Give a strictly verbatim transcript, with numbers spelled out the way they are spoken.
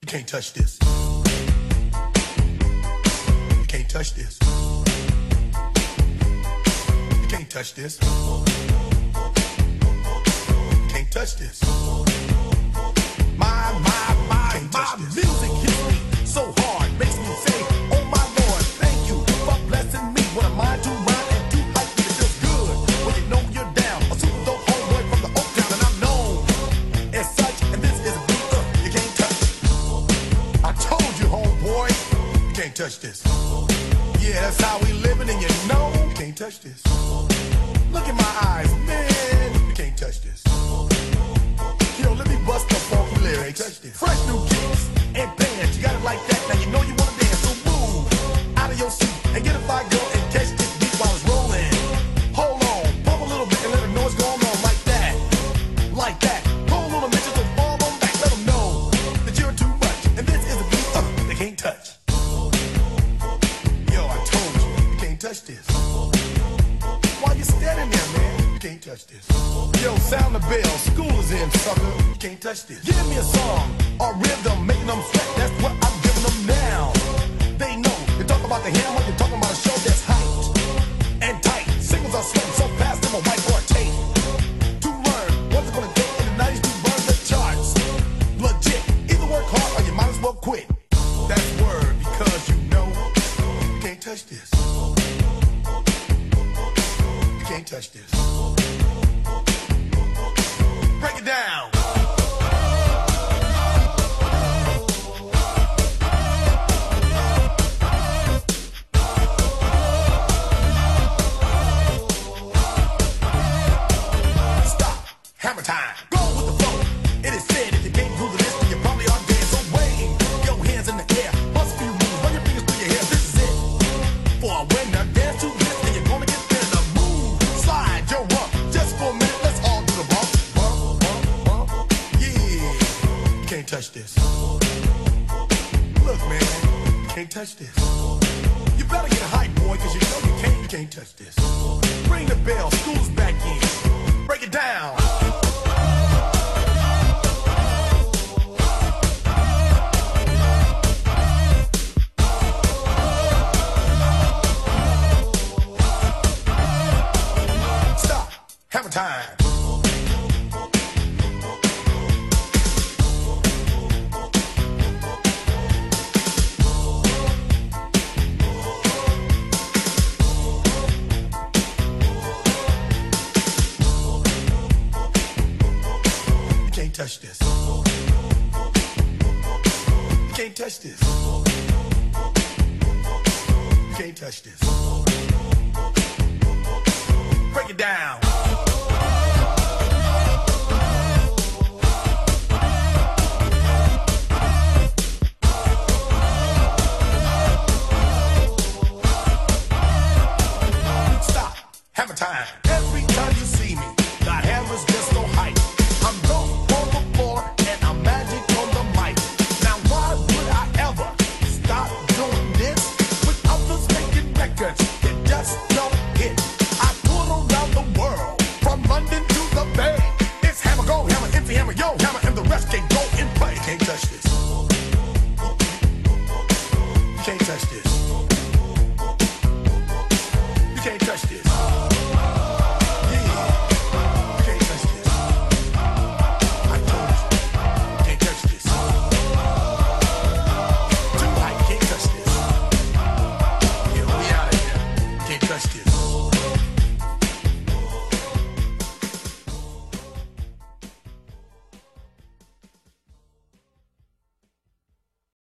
can't touch this. You can't touch this. You can't touch this. You can't touch this. My, my, my, my music hits me so hard, makes me say, oh my Lord, thank you for blessing me. What am I to rhyme and do hype? It feels good when you know you're down. A super dope homeboy from the Oak Town, and I'm known as such. And this is a beat uh, you can't touch. I told you, homeboy, you can't touch this. Yeah, that's how we living, and you know you can't touch this. Look in my eyes, man, you can't touch this. Yo, let me bust the funky lyrics. Fresh new kicks and bands, you got it like that. Now you know you wanna dance, so move out of your seat and get a fire girl and catch this beat while it's rolling. Hold on, pump a little bit and let them know what's going on like that, like that. Pull a little bit just to fall on back, let them know that you're too much. And this is a beat uh, they can't touch. Yo, I told you, you can't touch this. Why you standing there, man? You can't touch this. Yo, sound the bell, school is in, sucker. You can't touch this. Give me a song or rhythm, making them sweat. That's what I'm giving them now. They know. You talk about the hammer, you're talking about a show that's hyped and tight. Singles are sweating so fast, them a whiteboard tape. To learn what's it gonna take in the nineties to burn the charts. Legit. Either work hard or you might as well quit. That's word because you know you can't touch this. You can't touch this. Break it down. Stop. Hammer time. Go with the flow. It is said if you can't groove the list, then you probably are dead. So wave your hands in the air. Bust a few moves. Run your fingers through your hair. This is it. For a winner, dance to this, and you're gonna get there. The move. Slide your rump. Just for a minute, let's all do the bump. Can't touch this. Look, man, you can't touch this. You better get a hype, boy, cause you know you can't, you can't touch this. Ring the bell, school's back in. Break it down. Stop. Hammer time. Touch this. You can't touch this. You can't touch this. Break it down. Stop. Hammer time. Every time you see me, the hammer's just so hype. I'm dope. You just don't hit. I toured around the world, from London to the Bay. It's hammer, go, hammer, empty hammer, yo, hammer, and the rest can go and play. Can't touch this.